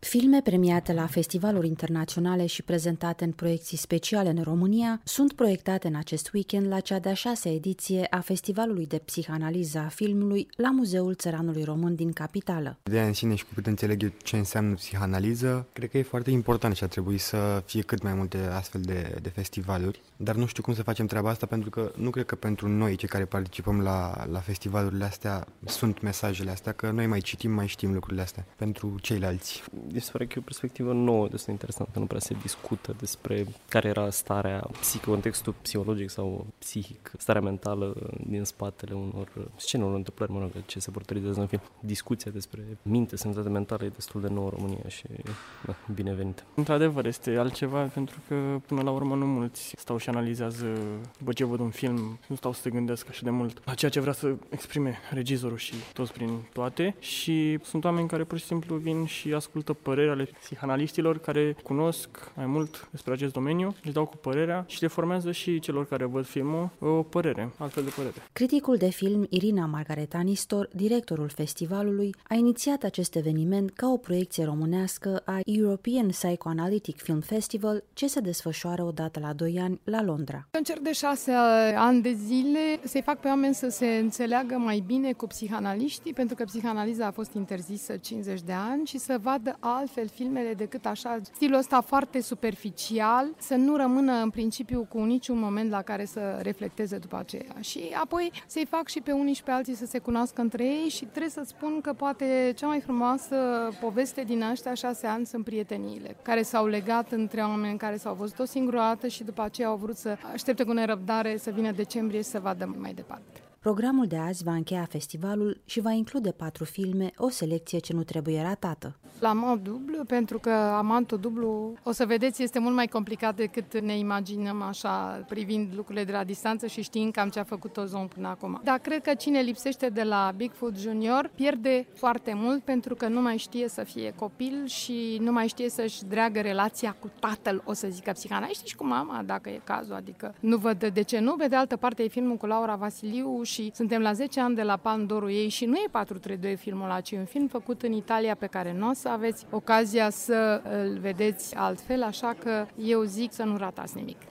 Filme premiate la festivaluri internaționale și prezentate în proiecții speciale în România sunt proiectate în acest weekend la cea de-a 6-a ediție a Festivalului de Psihanaliză a Filmului la Muzeul Țăranului Român din Capitală. Ideea în sine și cu cât înțeleg eu ce înseamnă psihanaliză, cred că e foarte important și ar trebui să fie cât mai multe astfel de festivaluri, dar nu știu cum să facem treaba asta pentru că nu cred că pentru noi, cei care participăm la festivalurile astea, sunt mesajele astea, că noi mai citim, mai știm lucrurile astea pentru ceilalți. Mi se pare că e o perspectivă nouă, destul de interesantă, nu prea se discută despre care era starea contextul psihologic sau psihic, starea mentală din spatele unor scene, unor întâmplări, ce se portretizează în film. Discuția despre minte, sănătate mentală e destul de nouă în România și binevenită. Într-adevăr, este altceva pentru că până la urmă nu mulți stau și analizează, după ce văd un film, nu stau să se gândesc așa de mult la ceea ce vrea să exprime regizorul și toți prin toate, și sunt oameni care pur și simplu vin și ascultă părerea ale psihanaliștilor care cunosc mai mult despre acest domeniu, își dau cu părerea și le formează și celor care văd filmul o părere, altfel de părere. Criticul de film Irina Margareta Nistor, directorul festivalului, a inițiat acest eveniment ca o proiecție românească a European Psychoanalytic Film Festival, ce se desfășoară odată la 2 ani la Londra. Încerc de 6 ani de zile să-i fac pe oameni să se înțeleagă mai bine cu psihanaliștii, pentru că psihanaliza a fost interzisă 50 de ani, și să vadă altfel filmele decât așa, stilul ăsta foarte superficial, să nu rămână în principiu cu niciun moment la care să reflecteze după aceea. Și apoi să-i fac și pe unii și pe alții să se cunoască între ei, și trebuie să spun că poate cea mai frumoasă poveste din ăștia 6 ani sunt prieteniile, care s-au legat între oameni care s-au văzut o singură dată și după aceea au vrut să aștepte cu nerăbdare să vină decembrie și să vadă mai departe. Programul de azi va încheia festivalul și va include 4 filme, o selecție ce nu trebuie ratată. L'amant dublu, pentru că amantul dublu, o să vedeți, este mult mai complicat decât ne imaginăm așa, privind lucrurile de la distanță și știind cam ce a făcut Ozon până acum. Dar cred că cine lipsește de la Bigfoot Junior pierde foarte mult, pentru că nu mai știe să fie copil și nu mai știe să-și dreagă relația cu tatăl, o să zică psihanaliștii, și cu mama, dacă e cazul, adică nu văd de ce nu. Pe de altă parte e filmul cu Laura Vasiliu și suntem la 10 ani de la Palme d'Orul ei și nu e 432 filmul ăla, ci un film făcut în Italia pe care nu o să aveți ocazia să îl vedeți altfel, așa că eu zic să nu ratați nimic.